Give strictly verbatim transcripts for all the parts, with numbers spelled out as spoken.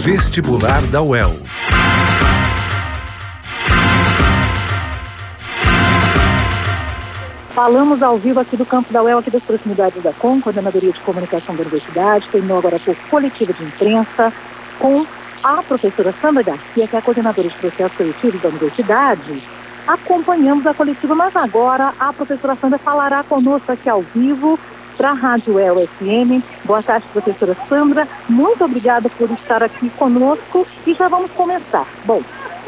Vestibular da U E L. Falamos ao vivo aqui do campo da U E L, aqui das proximidades da C O M, Coordenadoria de Comunicação da Universidade. Terminou agora por coletiva de imprensa com a professora Sandra Garcia, que é a coordenadora de processos coletivos da Universidade. Acompanhamos a coletiva, mas agora a professora Sandra falará conosco aqui ao vivo para a Rádio U E L F M. Boa tarde, professora Sandra. Muito obrigada por estar aqui conosco e já vamos começar. Bom,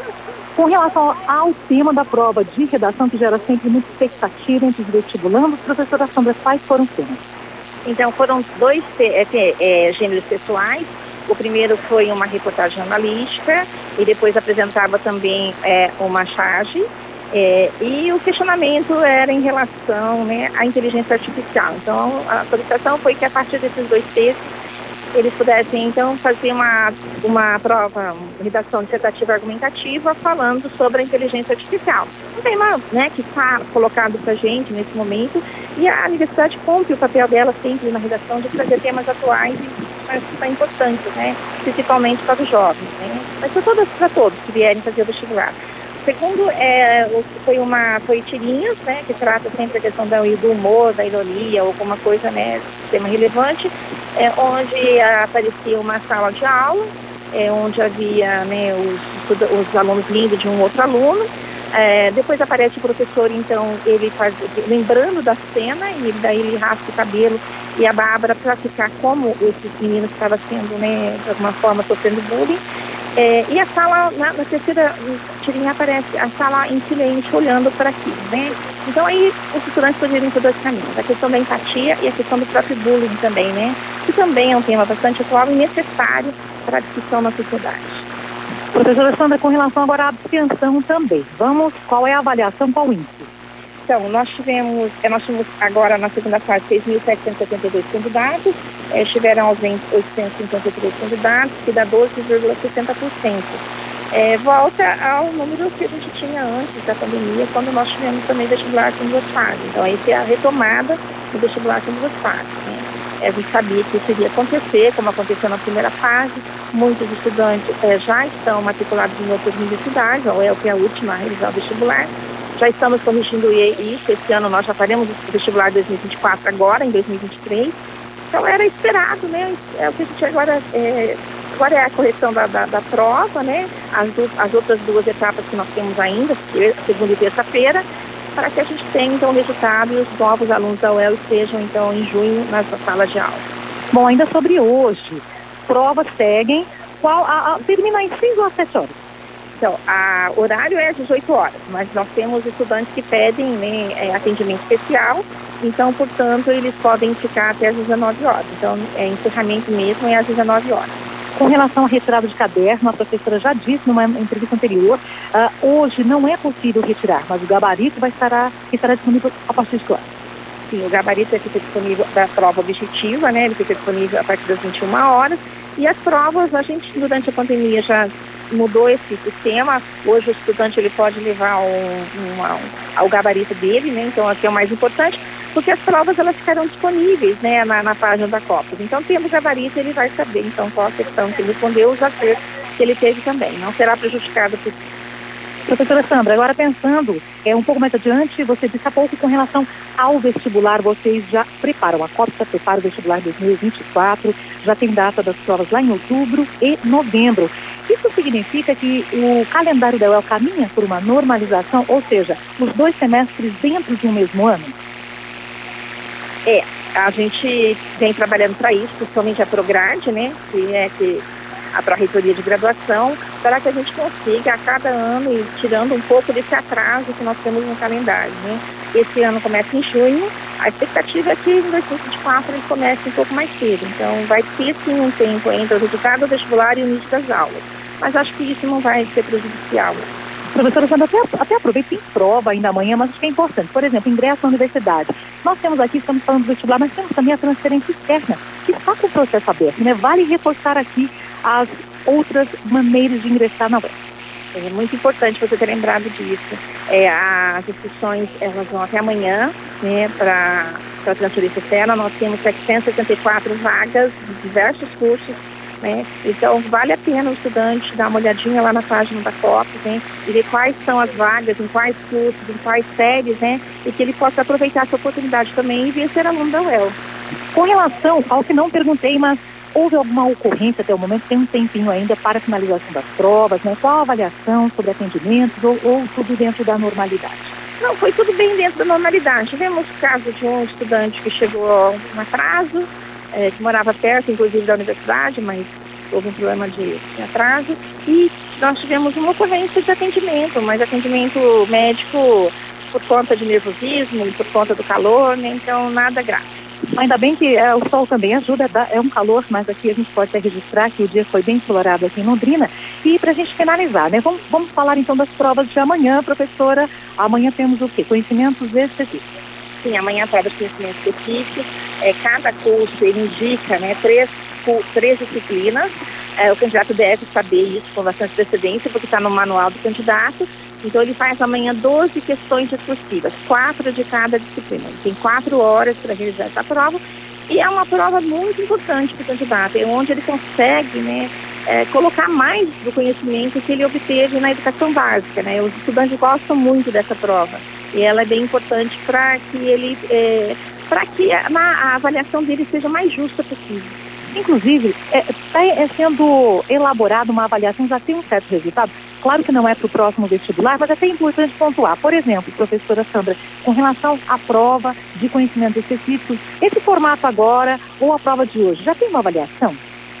com relação ao tema da prova de redação, que gera sempre muita expectativa entre os vestibulandos, professora Sandra, quais foram os temas? Então, foram dois é, é, gêneros pessoais. O primeiro foi uma reportagem jornalística e depois apresentava também é, uma charge. É, e o questionamento era em relação, né, à inteligência artificial. Então, a solicitação foi que a partir desses dois textos eles pudessem, então, fazer uma, uma prova, uma redação dissertativa argumentativa falando sobre a inteligência artificial. Um tema, né, que está colocado para a gente nesse momento, e a universidade cumpre o papel dela sempre na redação de trazer temas atuais e são importantes, né, principalmente para os jovens, né, mas para todos, para todos que vierem fazer o vestibular. Segundo, é, foi uma foi tirinhas, né, que trata sempre a questão do humor, da ironia, alguma coisa, né, tema relevante, é, onde aparecia uma sala de aula, é, onde havia, né, os, os alunos rindo de um outro aluno. É, depois aparece o professor, então, ele faz, lembrando da cena, e daí ele raspa o cabelo e a Bárbara para ficar como esses meninos que estavam sendo, né, de alguma forma sofrendo bullying. É, e a sala, na, na terceira tirinha aparece a sala em silêncio, olhando para aqui, né? Então aí os estudantes poderiam ir por dois caminhos, a questão da empatia e a questão do próprio bullying também, né? Que também é um tema bastante atual e necessário para a discussão na sociedade. Professora Sandra, com relação agora à abstenção também, vamos, qual é a avaliação, qual o índice? Então, nós tivemos, nós tivemos agora na segunda fase seis mil setecentos e setenta e dois candidatos, eh, estiveram ausentes oitocentos e cinquenta e três candidatos, que dá doze vírgula sessenta por cento. É, volta ao número que a gente tinha antes da pandemia, quando nós tivemos também vestibular com duas fases. Então, essa é a retomada do vestibular com duas fases, né? É, a gente sabia que isso iria acontecer, como aconteceu na primeira fase. Muitos estudantes é, já estão matriculados em outras universidades, a U E L que é a última a realizar o vestibular. Já estamos corrigindo isso, esse ano nós já faremos o vestibular dois mil e vinte e quatro agora, em dois mil e vinte e três. Então era esperado, né? É o que a gente agora, é, agora é a correção da, da, da prova, né? As, do, as outras duas etapas que nós temos ainda, segunda e terça-feira, para que a gente tenha então o resultado e os novos alunos da U E L estejam então em junho nas salas de aula. Bom, ainda sobre hoje, provas seguem, qual, a, a, termina em seis ou às sete horas? Então, o horário é às dezoito horas, mas nós temos estudantes que pedem, né, é, atendimento especial, então, portanto, eles podem ficar até às dezenove horas. Então, é, encerramento mesmo é às dezenove horas. Com relação à retirada de caderno, a professora já disse numa entrevista anterior, uh, hoje não é possível retirar, mas o gabarito vai estar, estará disponível a partir de quando? Sim, o gabarito fica disponível da prova objetiva, né, ele fica disponível a partir das vinte e uma horas, e as provas, a gente, durante a pandemia, já mudou esse sistema. Hoje o estudante ele pode levar um, uma, um, o gabarito dele, né? Então aqui é o mais importante, porque as provas elas ficarão disponíveis, né, na, na página da Copas. Então tendo o gabarito ele vai saber então qual a questão que ele respondeu, os acertos que ele teve também. Não será prejudicado por isso. Professora Sandra, agora pensando é, um pouco mais adiante, você disse há pouco com relação ao vestibular, vocês já preparam, a Copa já prepara o vestibular dois mil e vinte e quatro, já tem data das provas lá em outubro e novembro. Isso significa que o calendário da U E L caminha por uma normalização, ou seja, os dois semestres dentro de um mesmo ano? É, a gente vem trabalhando para isso, principalmente a Prograde, né, que é que a Pró-Reitoria de Graduação, para que a gente consiga a cada ano ir tirando um pouco desse atraso que nós temos no calendário, né? Esse ano começa em junho, a expectativa é que em dois mil e vinte e quatro ele comece um pouco mais cedo, então vai ter sim um tempo entre o resultado do vestibular e o início das aulas, mas acho que isso não vai ser prejudicial. Professora Sandra, até, até aproveito, tem prova ainda amanhã, mas acho que é importante. Por exemplo, ingresso na universidade. Nós temos aqui, estamos falando do vestibular, mas temos também a transferência externa, que está com o processo aberto, né? Vale reforçar aqui as outras maneiras de ingressar na U E L. É muito importante você ter lembrado disso. É, as inscrições elas vão até amanhã, né, para a transferência externa. Nós temos setecentas e setenta e quatro vagas de diversos cursos né? Então, vale a pena o estudante dar uma olhadinha lá na página da Copos, né? E ver quais são as vagas, em quais cursos, em quais séries, né? E que ele possa aproveitar essa oportunidade também e vir ser aluno da U E L. Com relação ao que não perguntei, mas houve alguma ocorrência até o momento? Tem um tempinho ainda para a finalização das provas, né? Qual a avaliação sobre atendimentos ou, ou tudo dentro da normalidade? Não, foi tudo bem dentro da normalidade. Tivemos o caso de um estudante que chegou um atraso, é, que morava perto, inclusive, da universidade, mas houve um problema de, de atraso. E nós tivemos uma ocorrência de atendimento, mas atendimento médico por conta de nervosismo, por conta do calor, né? Então nada grave. Ainda bem que é, o sol também ajuda, é um calor, mas aqui a gente pode até registrar que o dia foi bem ensolarado aqui em Londrina. E para a gente finalizar, né, vamos, vamos falar então das provas de amanhã, professora. Amanhã temos o quê? Conhecimentos específicos. Sim, amanhã a prova de conhecimentos específicos. É, cada curso ele indica, né, três, três disciplinas. É, o candidato deve saber isso com bastante antecedência, porque está no manual do candidato. Então, ele faz amanhã doze questões discursivas, quatro de cada disciplina. Ele tem quatro horas para realizar essa prova e é uma prova muito importante para o candidato, é onde ele consegue, né, é, colocar mais do conhecimento que ele obteve na educação básica, né? Os estudantes gostam muito dessa prova e ela é bem importante para que ele, é, para que a, a avaliação dele seja mais justa possível. Inclusive, está é, é sendo elaborada uma avaliação, já tem um certo resultado. Claro que não é para o próximo vestibular, mas é até importante pontuar. Por exemplo, professora Sandra, com relação à prova de conhecimentos específicos, esse formato agora ou a prova de hoje, já tem uma avaliação?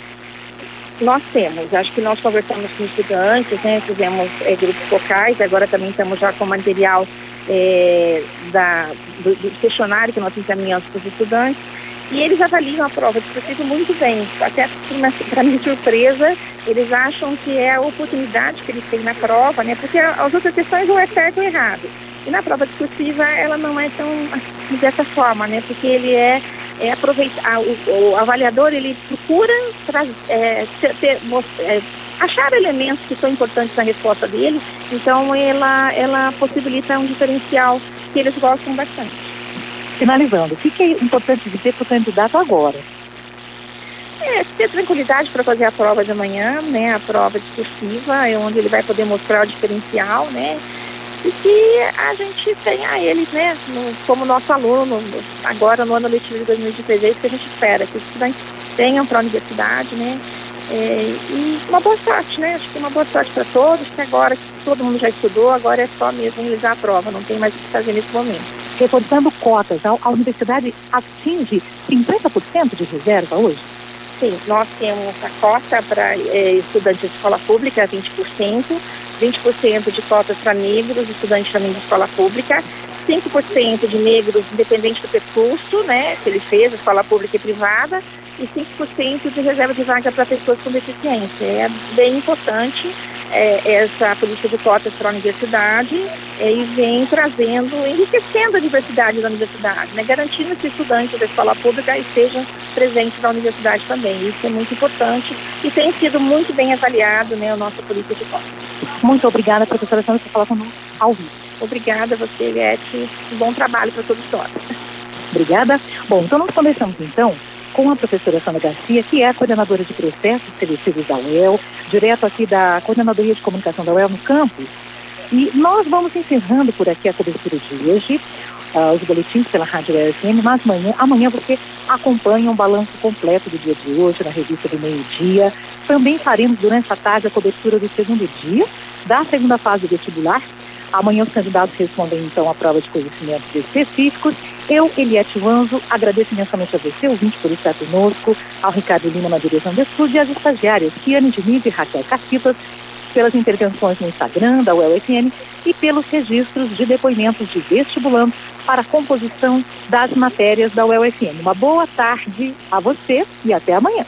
Nós temos, acho que nós conversamos com estudantes, né, fizemos é, grupos focais, agora também estamos já com material é, da, do, do questionário que nós encaminhamos para os estudantes. E eles avaliam a prova discursiva muito bem, até para minha surpresa, eles acham que é a oportunidade que eles têm na prova, né? Porque as outras questões ou é certo ou errado. E na prova discursiva ela não é tão dessa forma, né? Porque ele é, é aproveitar, o, o avaliador ele procura pra, é, ter, ter, é, achar elementos que são importantes na resposta dele, então ela, ela possibilita um diferencial que eles gostam bastante. Finalizando, o que é importante dizer para o candidato agora? É, ter tranquilidade para fazer a prova de amanhã, né? A prova discursiva, é onde ele vai poder mostrar o diferencial, né? E que a gente tenha eles, né? No, como nosso aluno, agora no ano letivo de dois mil e dezesseis, é isso que a gente espera, que os estudantes tenham para a universidade, né? É, e uma boa sorte, né? Acho que uma boa sorte para todos, que agora todo mundo já estudou, agora é só mesmo realizar a prova, não tem mais o que fazer nesse momento. Reforçando cotas, a universidade atinge cinquenta por cento de reserva hoje? Sim, nós temos a cota para é, estudantes de escola pública, vinte por cento, vinte por cento de cotas para negros, estudantes também de escola pública, cinco por cento de negros, independente do percurso, né, que ele fez, escola pública e privada, e cinco por cento de reserva de vaga para pessoas com deficiência. É bem importante é, essa política de cotas para a universidade é, e vem trazendo, enriquecendo a diversidade da universidade, né, garantindo que estudantes da escola pública estejam presentes na universidade também. Isso é muito importante e tem sido muito bem avaliado, né, a nossa política de cotas. Muito obrigada, professora Sandra, por falar conosco ao vivo. Obrigada a você, Leti. Um bom trabalho para todos nós. Obrigada. Bom, então nós começamos então com a professora Sandra Garcia, que é a coordenadora de processos seletivos da U E L, direto aqui da Coordenadoria de Comunicação da U E L no campus. E nós vamos encerrando por aqui a cobertura de hoje, uh, os boletins pela Rádio U E L F M, mas amanhã, amanhã você acompanha um balanço completo do dia de hoje na revista do meio-dia. Também faremos durante a tarde a cobertura do segundo dia, da segunda fase do vestibular. Amanhã os candidatos respondem então a prova de conhecimentos específicos. Eu, Eliette Vanzo, agradeço imensamente a você, ouvinte, por estar conosco, ao Ricardo Lima na direção do estúdio e às estagiárias Kiane Diniz e Raquel Cacipas, pelas intervenções no Instagram da U E L F M e pelos registros de depoimentos de vestibulandos para a composição das matérias da U E L F M. Uma boa tarde a você e até amanhã.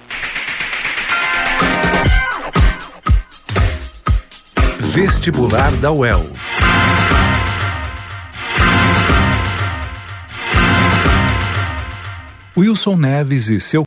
Vestibular da U E L. Wilson Neves e seu